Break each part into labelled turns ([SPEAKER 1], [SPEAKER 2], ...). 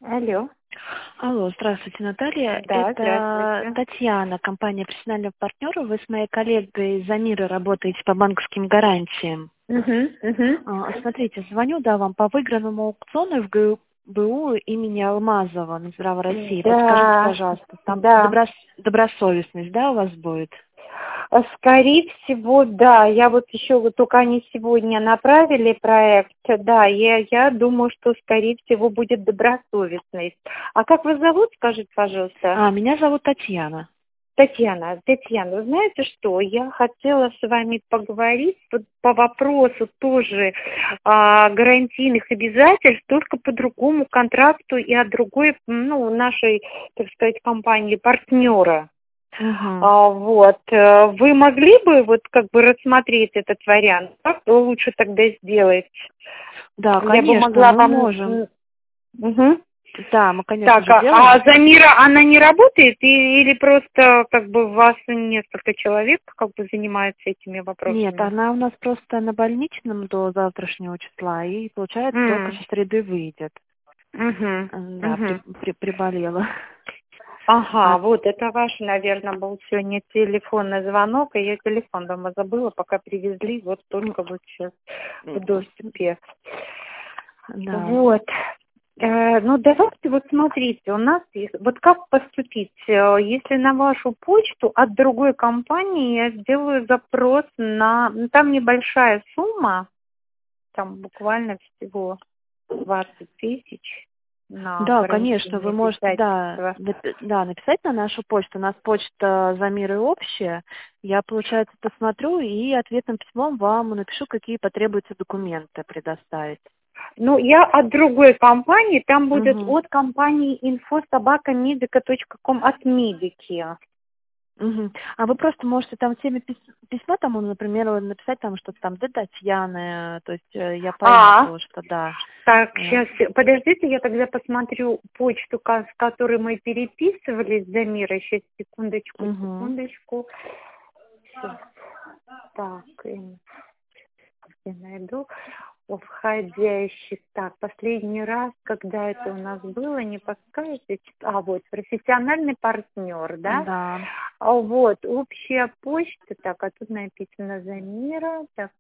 [SPEAKER 1] Алло.
[SPEAKER 2] Алло, здравствуйте, Наталья.
[SPEAKER 1] Да,
[SPEAKER 2] Это
[SPEAKER 1] здравствуйте.
[SPEAKER 2] Татьяна, компания профессионального партнера. Вы с моей коллегой Замирой работаете по банковским гарантиям.
[SPEAKER 1] Угу, угу.
[SPEAKER 2] Смотрите, звоню, вам по выигранному аукциону в ГБУ имени Алмазова, Минздрава России. Подскажите,
[SPEAKER 1] Да,
[SPEAKER 2] пожалуйста, там
[SPEAKER 1] да.
[SPEAKER 2] добросовестность, у вас будет?
[SPEAKER 1] Скорее всего, да. Я вот еще только они сегодня направили проект. Да, я думаю, что скорее всего будет добросовестность. А как вас зовут, скажите, пожалуйста?
[SPEAKER 2] Меня зовут Татьяна.
[SPEAKER 1] Татьяна, вы знаете что, я хотела с вами поговорить по вопросу тоже гарантийных обязательств, только по другому контракту и от другой, нашей, так сказать, компании, партнера.
[SPEAKER 2] Угу.
[SPEAKER 1] Вы могли бы рассмотреть этот вариант? Как лучше тогда сделать?
[SPEAKER 2] Да,
[SPEAKER 1] Я бы
[SPEAKER 2] конечно,
[SPEAKER 1] могла
[SPEAKER 2] мы
[SPEAKER 1] вам...
[SPEAKER 2] можем.
[SPEAKER 1] Мгм.
[SPEAKER 2] Да, мы, конечно
[SPEAKER 1] Так,
[SPEAKER 2] же,
[SPEAKER 1] а
[SPEAKER 2] делаем.
[SPEAKER 1] Замира, она не работает или просто у вас несколько человек занимаются этими
[SPEAKER 2] Нет,
[SPEAKER 1] вопросами?
[SPEAKER 2] она у нас просто на больничном до завтрашнего числа и, получается, только со среды выйдет.
[SPEAKER 1] Угу.
[SPEAKER 2] Да,
[SPEAKER 1] Угу.
[SPEAKER 2] приболела.
[SPEAKER 1] Ага,
[SPEAKER 2] А,
[SPEAKER 1] вот это ваш, наверное, был сегодня телефонный звонок, и я телефон дома забыла, пока привезли, вот только вот сейчас в доступе.
[SPEAKER 2] да.
[SPEAKER 1] Вот. Давайте смотрите, у нас есть, как поступить, если на вашу почту от другой компании я сделаю запрос там небольшая сумма, там буквально всего 20 тысяч на
[SPEAKER 2] Да, конечно, вы
[SPEAKER 1] гарантийные
[SPEAKER 2] можете,
[SPEAKER 1] обязательства.
[SPEAKER 2] написать на нашу почту. У нас почта Замиры общая. Я, получается, посмотрю и ответным письмом вам напишу, какие потребуются документы предоставить.
[SPEAKER 1] Я от другой компании, там будет
[SPEAKER 2] Угу.
[SPEAKER 1] от компании info@medica.com, от медики.
[SPEAKER 2] Угу. А вы просто можете там всеми письма, там, например, написать там что-то там для Татьяны, то есть я пойму, что да.
[SPEAKER 1] Так,
[SPEAKER 2] Э,
[SPEAKER 1] сейчас, подождите, я тогда посмотрю почту, с которой мы переписывались за мира. Сейчас,
[SPEAKER 2] Угу.
[SPEAKER 1] секундочку. Щас. Так, я найду. Входящих. Так, последний раз, когда это у нас было, не подскажете? Профессиональный партнер, да?
[SPEAKER 2] Да.
[SPEAKER 1] Общая почта. Так, а тут написано Замира. Так.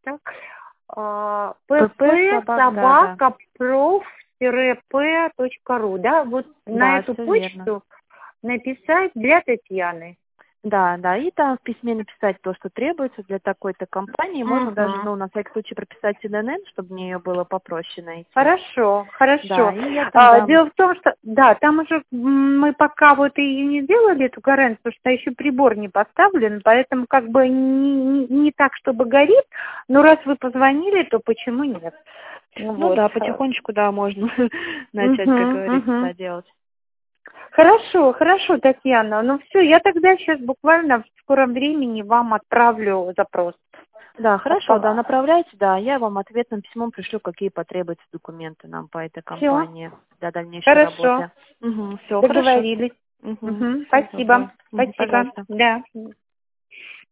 [SPEAKER 2] ПП
[SPEAKER 1] pp
[SPEAKER 2] собак, да.
[SPEAKER 1] собака prof-p.ru, да? Вот на
[SPEAKER 2] Да,
[SPEAKER 1] эту
[SPEAKER 2] все верно.
[SPEAKER 1] почту написать для Татьяны.
[SPEAKER 2] Да, и там в письме написать то, что требуется для такой-то компании. Можно даже,
[SPEAKER 1] Угу.
[SPEAKER 2] на всякий случай прописать ИНН, чтобы мне ее было попроще найти.
[SPEAKER 1] Хорошо.
[SPEAKER 2] Да, и я тогда...
[SPEAKER 1] Дело в том, что, да, там уже мы пока и не сделали эту гарантию, потому что еще прибор не поставлен, поэтому не так, чтобы горит, но раз вы позвонили, то почему нет?
[SPEAKER 2] Ну да, потихонечку, да, можно начать, как говорится,
[SPEAKER 1] Угу.
[SPEAKER 2] да, делать.
[SPEAKER 1] Хорошо, Татьяна. Все, я тогда сейчас буквально в скором времени вам отправлю запрос.
[SPEAKER 2] Да, хорошо, да, направляйте, да, я вам ответным письмом пришлю, какие потребуются документы нам по этой
[SPEAKER 1] Все,
[SPEAKER 2] компании для дальнейшей
[SPEAKER 1] хорошо,
[SPEAKER 2] работы. Угу, все, хорошо.
[SPEAKER 1] договорились.
[SPEAKER 2] Угу, всего
[SPEAKER 1] Спасибо,
[SPEAKER 2] доброго. Угу, пожалуйста.
[SPEAKER 1] да.